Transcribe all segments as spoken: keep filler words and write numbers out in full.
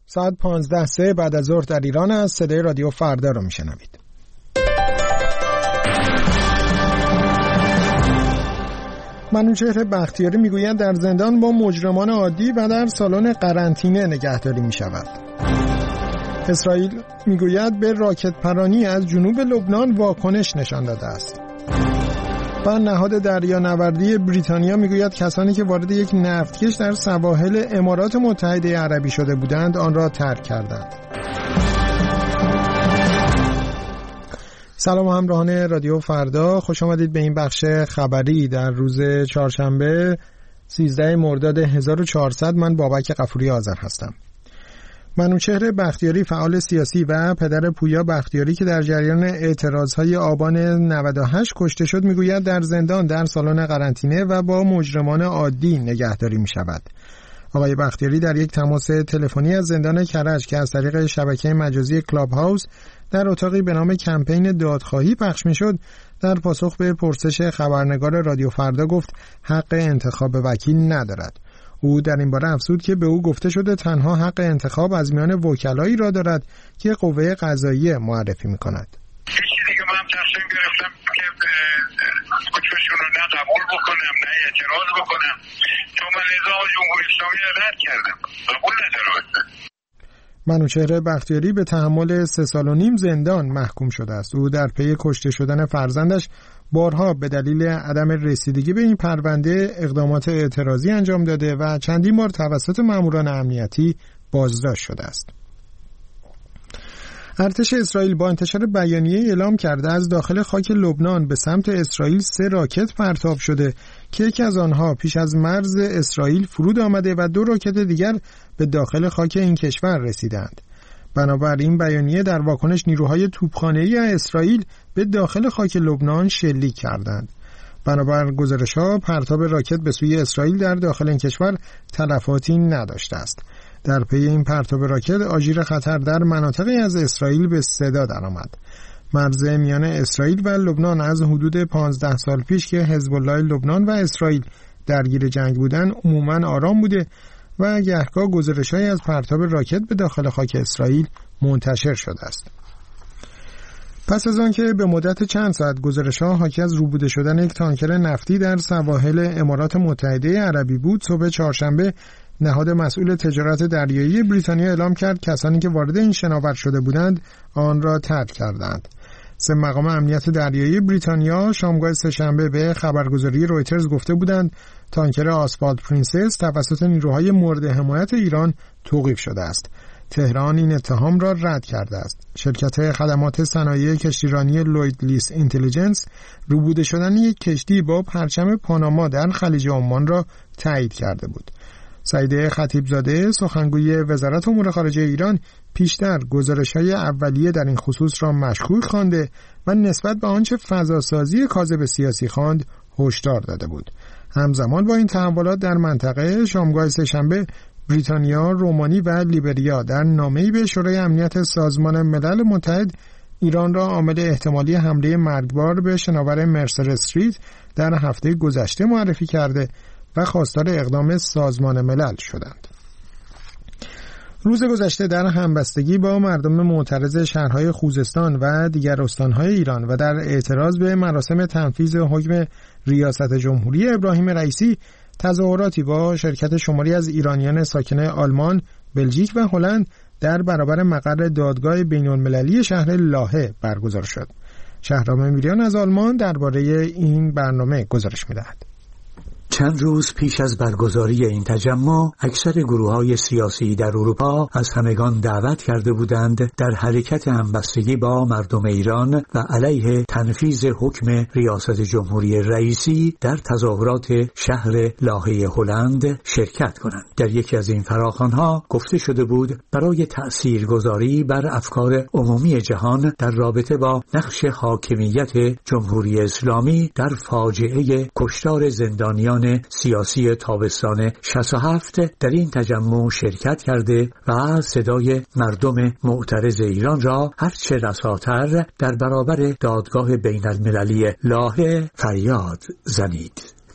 ساعت پانزده سه بعد از ظهر در ایران است. صدای رادیو فردا رو میشنوید. منوچهر بختیاری میگوید در زندان با مجرمان عادی و در سالن قرنطینه نگهداری میشود. اسرائیل میگوید به راکت پرانی از جنوب لبنان واکنش نشان داده است. و نهاد دریانوردی بریتانیا میگوید کسانی که وارد یک نفتکش در سواحل امارات متحده عربی شده بودند آن را ترک کردند. سلام همراهان رادیو فردا، خوش آمدید به این بخش خبری در روز چهارشنبه سیزده مرداد هزار و چهارصد. من بابک غفوری آذر هستم. منوچهر بختیاری فعال سیاسی و پدر پویا بختیاری که در جریان اعتراضهای آبان نود و هشت کشته شد میگوید در زندان در سالن قرنطینه و با مجرمان عادی نگهداری می شود. آقای بختیاری در یک تماس تلفنی از زندان کرج که از طریق شبکه مجازی کلاب هاوس در اتاقی به نام کمپین دادخواهی پخش می شد در پاسخ به پرسش خبرنگار رادیو فردا گفت حق انتخاب وکیل ندارد. او در این باره افزود که به او گفته شده تنها حق انتخاب از میان وکلایی را دارد که قوه قضاییه معرفی می کند. هیچی دیگه من تصمیم گرفتم که حکمشون رو نه قبول بکنم نه اعتراض بکنم، چون من نظام جمهوری اسلامی را رد کردم، قبول ندارم. منوچهر بختیاری به تحمل سه سال و نیم زندان محکوم شده است. او در پی کشته شدن فرزندش بارها به دلیل عدم رسیدگی به این پرونده اقدامات اعتراضی انجام داده و چندین بار توسط ماموران امنیتی بازداشت شده است. ارتش اسرائیل با انتشار بیانیه اعلام کرده از داخل خاک لبنان به سمت اسرائیل سه راکت پرتاب شده که یکی از آنها پیش از مرز اسرائیل فرود آمده و دو راکت دیگر به داخل خاک این کشور رسیدند. بنابراین بیانیه در واکنش نیروهای توپخانه‌ای اسرائیل به داخل خاک لبنان شلیک کردند. بنابر گزارش‌ها پرتاب راکت به سوی اسرائیل در داخل این کشور تلفاتی نداشته است. در پی این پرتاب راکت آژیر خطر در مناطقی از اسرائیل به صدا درآمد. مرز میان اسرائیل و لبنان از حدود پانزده سال پیش که حزب الله لبنان و اسرائیل درگیر جنگ بودند عموماً آرام بوده و گهگاه گزارش‌هایی از پرتاب راکت به داخل خاک اسرائیل منتشر شده است. پس از آن که به مدت چند ساعت گزارش‌ها حاکی از روبوده شدن یک تانکر نفتی در سواحل امارات متحده عربی بود، صبح چهارشنبه نهاد مسئول تجارت دریایی بریتانیا اعلام کرد کسانی که وارد این شناور شده بودند آن را ترک کردند. سه مقام امنیت دریایی بریتانیا شامگاه سه‌شنبه به خبرگزاری رویترز گفته بودند تانکر آسفالت پرنسس توسط نیروهای مورد حمایت ایران توقیف شده است. تهران این اتهام را رد کرده است. شرکت خدمات صنایع کشتیرانی لوید لیس اینتلیجنس روبوده شدن یک کشتی با پرچم پاناما در خلیج عمان را تایید کرده بود. سعیده خطیبزاده سخنگوی وزارت امور خارجه ایران پیشتر گزارش‌های اولیه در این خصوص را مشکوک خوانده و نسبت به آنچه فضاسازی کاذب سیاسی خواند هشدار داده بود. همزمان با این تحولات در منطقه شامگاه سه‌شنبه بریتانیا، رومانی و لیبریا در نامه‌ای به شورای امنیت سازمان ملل متحد ایران را عامل احتمالی حمله مرگبار به شناور مرسر استریت در هفته گذشته معرفی کرده و خواستار اقدام سازمان ملل شدند. روز گذشته در همبستگی با مردم معترض شهرهای خوزستان و دیگر استانهای ایران و در اعتراض به مراسم تنفیذ حکم ریاست جمهوری ابراهیم رئیسی، تظاهراتی با شرکت شماری از ایرانیان ساکن آلمان، بلژیک و هلند در برابر مقر دادگاه بین‌المللی شهر لاهه برگزار شد. شهرام میریان از آلمان درباره این برنامه گزارش می‌دهد. چند روز پیش از برگزاری این تجمع اکثر گروه‌های سیاسی در اروپا از همگان دعوت کرده بودند در حرکت همبستگی با مردم ایران و علیه تنفیذ حکم ریاست جمهوری رئیسی در تظاهرات شهر لاهه هلند شرکت کنند. در یکی از این فراخوان‌ها گفته شده بود برای تأثیرگذاری بر افکار عمومی جهان در رابطه با نقش حاکمیت جمهوری اسلامی در فاجعه کشتار زندانیان سیاسی تابستان شصت و هفت در این تجمع شرکت کرده و صدای مردم معترض ایران را هرچه رساتر در برابر دادگاه بین المللی لاهه فریاد زنید.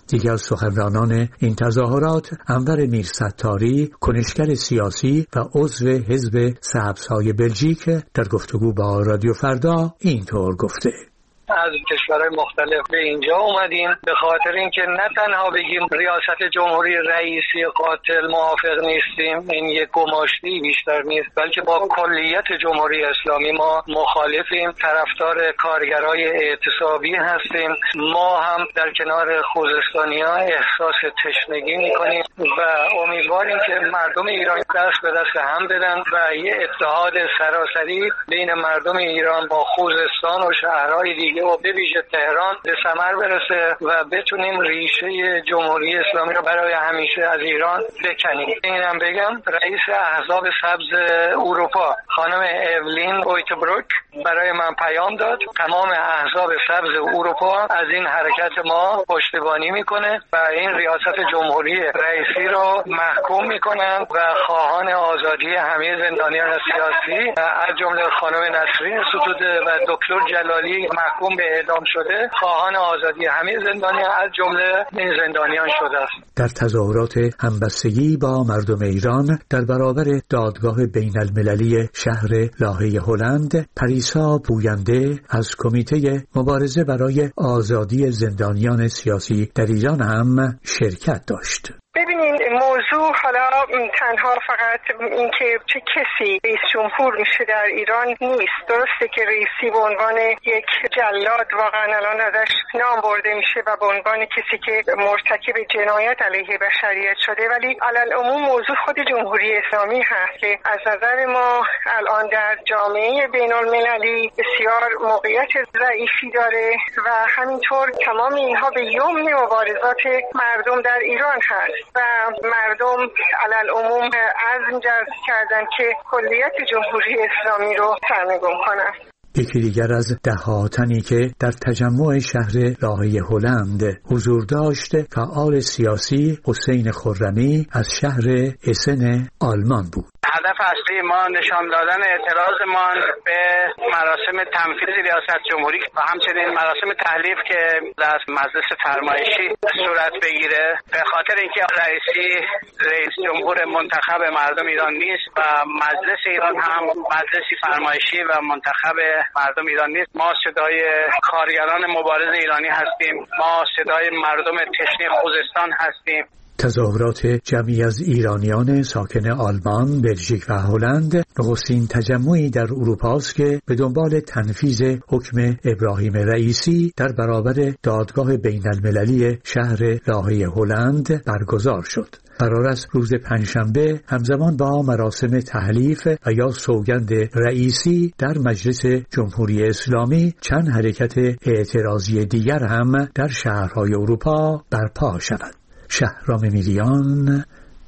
دیگر از سخنرانان این تظاهرات انور میرستاری، کنشگر سیاسی و عضو حزب سبزهای بلژیک، در گفتگو با رادیو فردا اینطور گفته: از کشورهای مختلف به اینجا اومدیم به خاطر اینکه نه تنها بگیم ریاست جمهوری رئیسی قاتل موافق نیستیم، این یک گماشتی بیشتر نیست، بلکه با کلیت جمهوری اسلامی ما مخالفیم، طرفدار کارگرای اعتصابی هستیم. ما هم در کنار خوزستانی‌ها احساس تشنگی میکنیم و امیدواریم که مردم ایران دست به دست هم بدن و یه اتحاد سراسری بین مردم ایران با خوزستان و شهرهای دیگه و به ویژه تهران به ثمر برسه و بتونیم ریشه جمهوری اسلامی رو برای همیشه از ایران بکنیم. اینم بگم رئیس احزاب سبز اروپا خانم اولین اویتبروک برای من پیام داد. تمام احزاب سبز اروپا از این حرکت ما پشتیبانی میکنه و این ریاست جمهوری رئیسی رو محکوم میکنن و خواهان آزادی همه زندانیان سیاسی از جمله خانم نسرین ستوده و دکتر جلالی محکوم به اعدام شده، خواهان آزادی همه زندانیان از جمله این زندانیان شده است. در تظاهرات همبستگی با مردم ایران در برابر دادگاه بین المللی شهر لاهه هلند، پریسا پوینده از کمیته مبارزه برای آزادی زندانیان سیاسی در ایران هم شرکت داشت. ببینید موضوع حالا تنها فقط اینکه چه کسی رئیس جمهور میشه در ایران نیست. درسته که رئیسی به عنوان یک جلاد واقعا الان ازش نام برده میشه و به عنوان کسی که مرتکب جنایت علیه بشریت شده، ولی علالعموم موضوع خود جمهوری اسلامی هست که از نظر ما الان در جامعه بین المللی بسیار موقعیت ضعیفی داره و همینطور تمام اینها به یمن مبارزات مردم در ایران هست و مردم علالعموم عزم جزم کردن که کلیت جمهوری اسلامی رو سرنگون کنن. یکی دیگر از ده تنی که در تجمع شهر لاهه هلند حضور داشت فعال سیاسی حسین خرمی از شهر اسن آلمان بود. هدف اصلی ما نشان دادن اعتراضمان به مراسم تنفیذ ریاست جمهوری و همچنین مراسم تحلیف که در مجلس فرمایشی صورت بگیره، به خاطر اینکه رئیسی رئیس جمهور منتخب مردم ایران نیست و مجلس ایران هم مجلسی فرمایشی و منتخب مردم ایران نیست. ما صدای کارگران مبارز ایرانی هستیم، ما صدای مردم تشنه خوزستان هستیم. تظاهرات جمعی از ایرانیان ساکن آلمان، بلژیک و هلند نخستین تجمعی در اروپا است که به دنبال تنفیذ حکم ابراهیم رئیسی در برابر دادگاه بین المللی شهر لاهه هلند برگزار شد. قرار است روز پنجشنبه همزمان با مراسم تحلیف و یا سوگند رئیسی در مجلس جمهوری اسلامی چند حرکت اعتراضی دیگر هم در شهرهای اروپا برپا شود. شهرام میریان،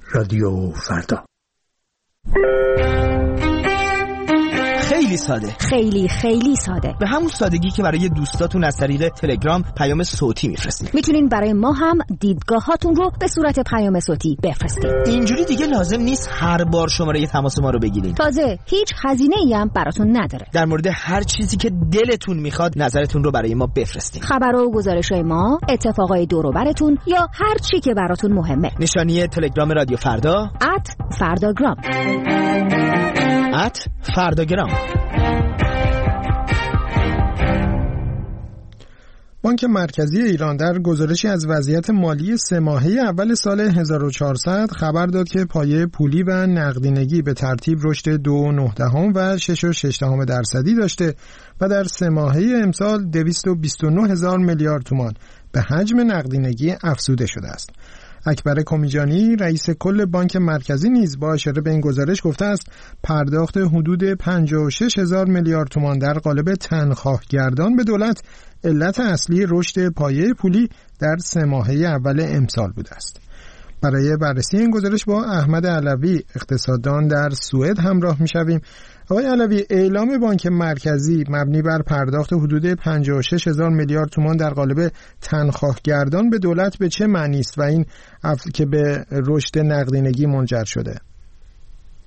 رادیو فردا. خیلی ساده، خیلی خیلی ساده، به همون سادگی که برای دوستاتون از طریق تلگرام پیام صوتی میفرستید. میتونین برای ما هم دیدگاهاتون رو به صورت پیام صوتی بفرستید. اینجوری دیگه لازم نیست هر بار شماره تماس ما رو بگیرید. تازه هیچ هزینه‌ای هم براتون نداره. در مورد هر چیزی که دلتون میخواد نظرتون رو برای ما بفرستید. خبر و گزارش‌های ما، اتفاقای دور و براتون یا هر چی که براتون مهمه. نشانی تلگرام رادیو فردا ات فرداگرام ات فرداگرام. بانک مرکزی ایران در گزارشی از وضعیت مالی سه ماهه اول سال هزار و چهارصد خبر داد که پایه پولی و نقدینگی به ترتیب رشد دو و نه دهم و شش و شش دهم درصدی داشته و در سه ماهه امسال دویست و بیست و نه هزار میلیارد تومان به حجم نقدینگی افزوده شده است. اکبر کمیجانی رئیس کل بانک مرکزی نیز با اشاره به این گزارش گفته است پرداخت حدود پنجاه و شش هزار میلیارد تومان در قالب تنخواهگردان به دولت علت اصلی رشد پایه پولی در سه ماهه اول امسال بوده است. برای بررسی این گزارش با احمد علوی اقتصاددان در سوئد همراه می‌شویم. آقای علوی، اعلام بانک مرکزی مبنی بر پرداخت حدود پنجاه و شش هزار میلیارد تومان در قالب تنخواهگردان به دولت به چه معنی است و این که به رشد نقدینگی منجر شده؟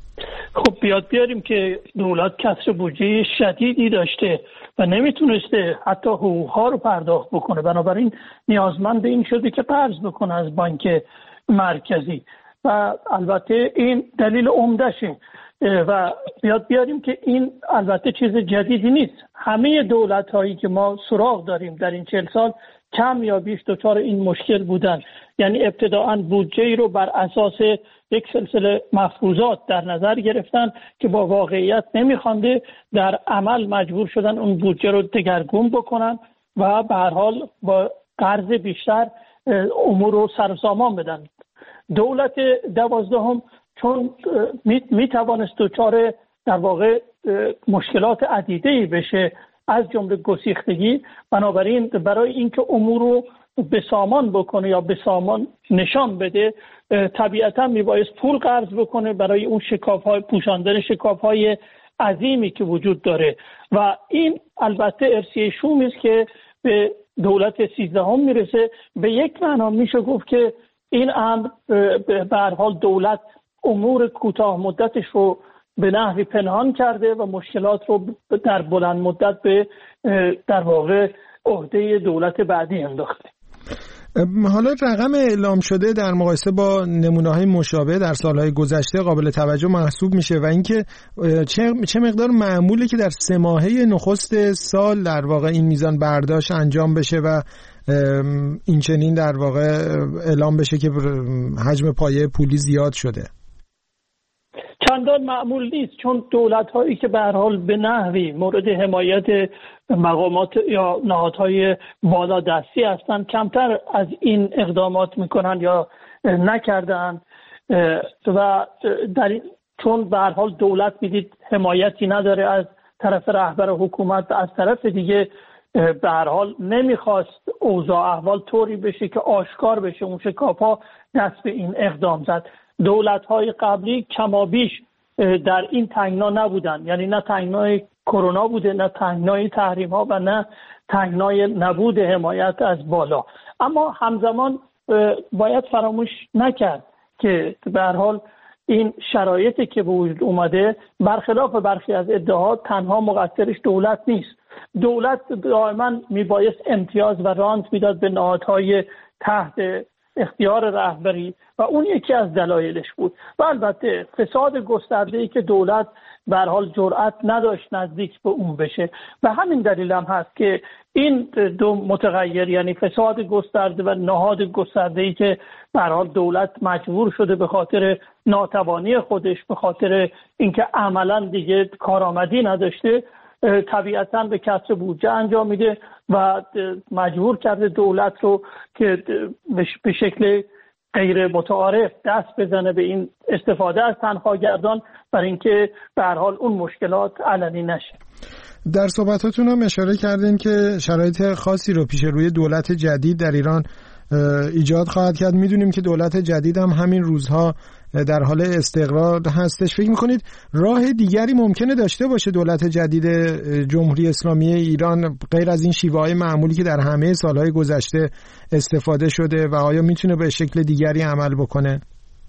خب بیاد بیاریم که دولت کسر بودجه شدیدی داشته و نمیتونسته حتی حقوقها رو پرداخت بکنه، بنابراین نیازمند این شده که قرض بکنه از بانک مرکزی و البته این دلیل عمدشه و بیاد بیاریم که این البته چیز جدیدی نیست. همه دولت هایی که ما سراغ داریم در این چهل سال کم یا بیش دچار این مشکل بودن، یعنی ابتداعاً بودجه رو بر اساس یک سلسله مفروضات در نظر گرفتن که با واقعیت نمیخوانده، در عمل مجبور شدن اون بودجه رو دگرگون بکنن و به هر حال با قرض بیشتر امور رو سر و سامان بدن. دولت دوازدهم چون می توانست دچار در واقع مشکلات عدیده‌ای بشه از جمله گسیختگی، بنابراین برای اینکه امور رو به سامان بکنه یا به سامان نشان بده طبیعتا میبایست پول قرض بکنه برای اون شکاف‌های پوشاندن شکاف‌های عظیمی که وجود داره و این البته ارثیه شومی است که به دولت سیزدهم میرسه. به یک معنا میشه گفت که این امر به هر حال دولت امور کوتاه مدتش رو به نحوی پنهان کرده و مشکلات رو در بلند مدت به در واقع عهده دولت بعدی انداخته. حالا رقم اعلام شده در مقایسه با نمونه‌های مشابه در سالهای گذشته قابل توجه محسوب میشه و اینکه چه چه مقدار معموله که در سه ماهه نخست سال در واقع این میزان برداشت انجام بشه و این چنین در واقع اعلام بشه که حجم پایه پولی زیاد شده. چندان معمول نیست، چون دولت هایی که به هر حال به نحوی مورد حمایت مقامات یا نهادهای بالادستی هستند کمتر از این اقدامات میکنن یا نکردن و در چون به هر حال دولت میدید حمایتی نداره از طرف رهبر حکومت، از طرف دیگه به هر حال نمیخواست اوضاع احوال طوری بشه که آشکار بشه اون شکاف‌ها دست به این اقدام زد. دولت‌های قبلی کمابیش در این تنگنا نبودن، یعنی نه تنگنای کرونا بوده، نه تنگنای تحریم‌ها و نه تنگنای نبود حمایت از بالا. اما همزمان باید فراموش نکرد که به هر حال این شرایطی که به وجود اومده برخلاف برخی از ادعاها تنها مقصرش دولت نیست. دولت دائما میبایست امتیاز و رانت میداد به نهادهای تحت اختیار رهبری و اون یکی از دلایلش بود و البته فساد گسترده‌ای که دولت به هر حال جرأت نداشت نزدیک به اون بشه و همین دلیل هم هست که این دو متغیر، یعنی فساد گسترده و نهاد گسترده‌ای که به هر حال دولت مجبور شده به خاطر ناتوانی خودش، به خاطر اینکه عملاً دیگه کارآمدی نداشته، طبیعتاً به کسر بودجه انجام میده و مجبور کرده دولت رو که به شکل غیر متعارف دست بزنه به این استفاده از تنخواه‌گردان برای اینکه به هر حال اون مشکلات علنی نشه. در صحبتاتون هم اشاره کردین که شرایط خاصی رو پیش روی دولت جدید در ایران ایجاد خواهد کرد. میدونیم که دولت جدید هم همین روزها در حال استقرار هستش. فکر میکنید راه دیگری ممکنه داشته باشه دولت جدید جمهوری اسلامی ایران غیر از این شیوه‌های معمولی که در همه سالهای گذشته استفاده شده و آیا میتونه به شکل دیگری عمل بکنه؟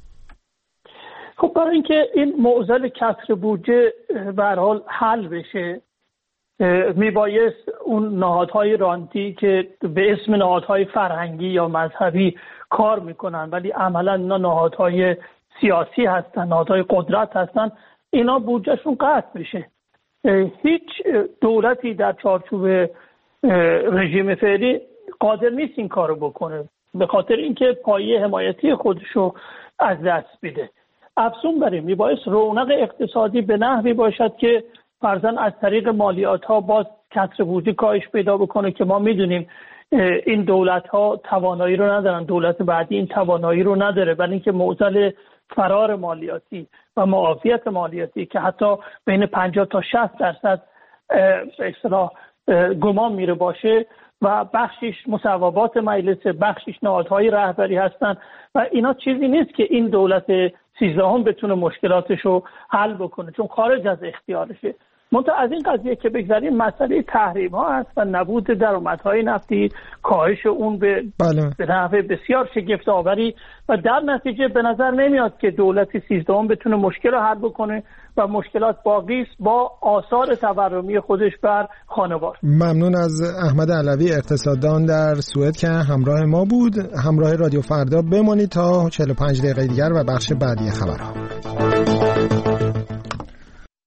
خب برای اینکه این معضل کسر بودجه به هر حال حل بشه میبایست اون نهادهای رانتی که به اسم نهادهای فرهنگی یا مذهبی کار میکنن ولی عملا اینا نهادهای سیاسی هستن، نهادهای قدرت هستن، اینا بودجهشون قطع بشه. هیچ دولتی در چارچوب رژیم فعلی قادر نیست این کارو بکنه به خاطر اینکه پایه حمایتی خودشو از دست میده. افزون بر این میبایست رونق اقتصادی به نحوی باشد که فرضاً از طریق مالیات ها باز کسر بودجه کاهش پیدا بکنه که ما میدونیم این دولت ها توانایی رو ندارن، دولت بعدی این توانایی رو نداره، برای اینکه معضل فرار مالیاتی و معافیت مالیاتی که حتی بین پنجاه تا شصت درصد به اصطلاح گمان میره باشه و بخشش مصوبات مجلس، بخشش نهادهای رهبری هستن و اینا چیزی نیست که این دولت سیزدهم بتونه مشکلاتش رو حل بکنه چون خارج از اختیارشه. منتها از این قضیه که بگذاریم، مسئله تحریم ها هست و نبود درآمدهای نفتی، کاهش اون به بله. به نحو بسیار شگفت آوری و در نتیجه به نظر نمیاد که دولت سیزدهم بتونه مشکل رو حل بکنه و مشکلات باقی است با آثار تورمی خودش بر خانوار. ممنون از احمد علوی اقتصاددان در سوئد که همراه ما بود. همراه رادیو فردا بمانید تا چهل و پنج دقیقه دیگر و بخش بعدی خبرها.